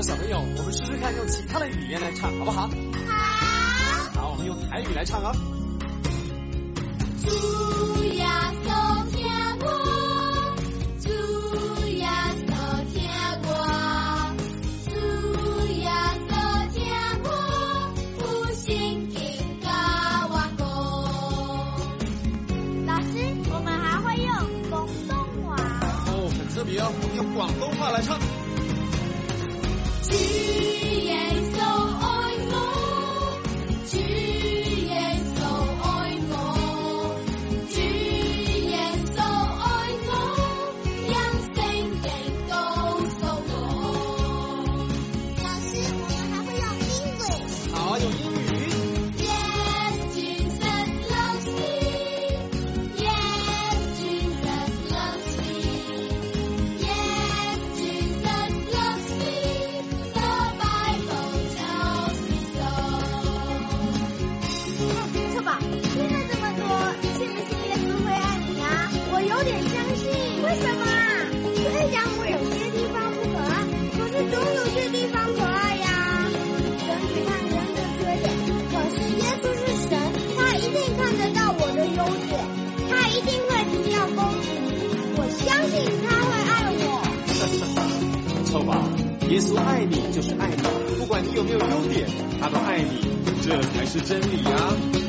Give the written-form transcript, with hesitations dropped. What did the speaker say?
小朋友，我们试试看用其他的语言来唱，好不好？ 好。 好，我们用台语来唱啊。 主耶稣听我，主耶稣听我，主耶稣听我，有圣经教我讲。老师，我们还会用广东话。 哦，很特别哦，我们用广东话来唱。 主耶穌愛我，主耶穌愛我，主耶穌愛我，讓聖經告訴我。老師，我們還會用英語。 好，用英語。 Yes, Jesus loves me. Yes, Jesus loves me. Yes, Jesus loves me.错吧，听了这么多，你信不信耶稣会爱你啊？我有点相信。为什么啊？虽然我有些地方不可爱，可是总有些地方可爱呀。人只看人的缺点，可是耶稣是神，他一定看得到我的优点，他一定会比较公平。我相信他会爱我。 不错吧？耶稣爱你就是爱你，不管你有没有优点，他都爱你，这才是真理啊。